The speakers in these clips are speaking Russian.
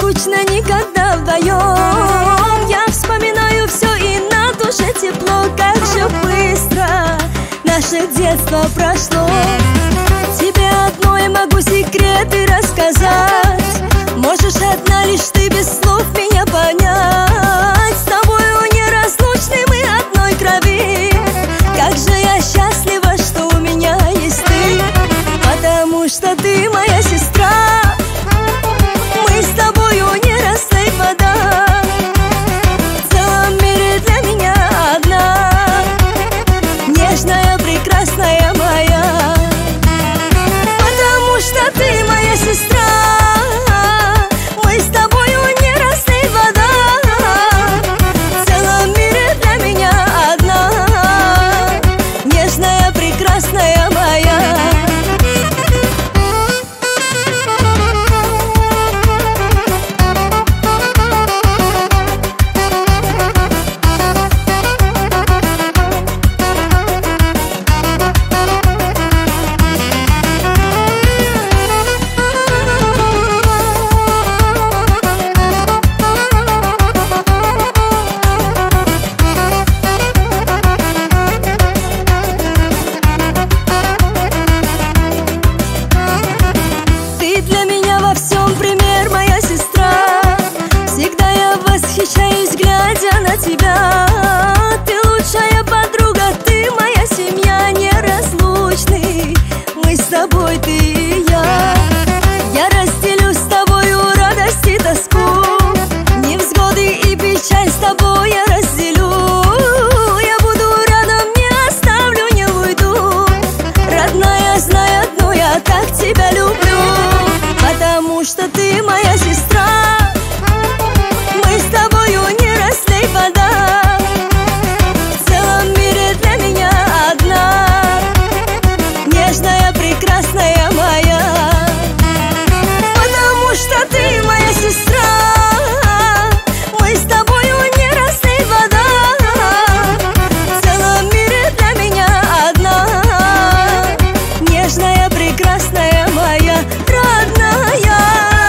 скучно никогда вдвоем. Я вспоминаю все, и на душе тепло. Как же быстро наше детство прошло. Тебе одной могу секреты рассказать. Можешь одна лишь ты без слов меня понять. С тобою неразлучны мы одной крови. Как же я счастлива, что у меня есть ты. Потому что ты моя сестра. Мы с тобою не разлей вода. В целом мире для меня одна, нежная, прекрасная моя. Потому что ты моя сестра. Мы с тобою не разлей вода. В целом мире для меня одна, нежная, прекрасная моя. Восхищаюсь, глядя на тебя. Ты лучшая подруга, ты моя семья, неразлучны мы с тобой, ты и я. Я разделю с тобою радость и тоску, невзгоды и печаль с тобой я разделю. Я буду рядом, не оставлю, не уйду. Родная, знай одно, я так тебя люблю. Потому что ты моя сестра. Мы с тобою не разлей вода. В целом мире для меня одна, нежная, прекрасная моя. Потому что ты моя сестра. Мы с тобою не разлей вода. В целом мире для меня одна, нежная, прекрасная моя родная.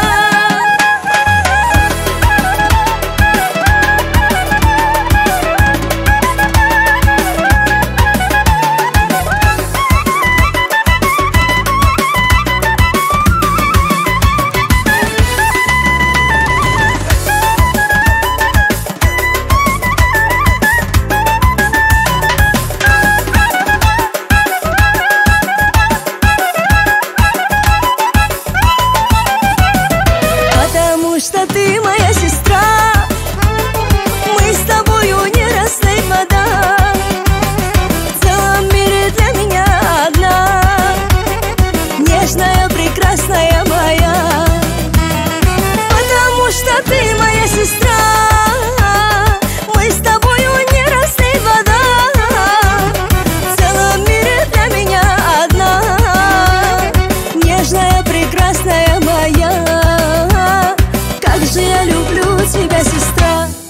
Потому что ты моя сестра. Мы с тобою не разлей вода. В целом мире для меня одна, нежная, прекрасная моя. Потому что ты моя сестра. Мы с тобою не разлей вода. В целом мире для меня одна, нежная, прекрасная моя. Как же я люблю тебя, сестра.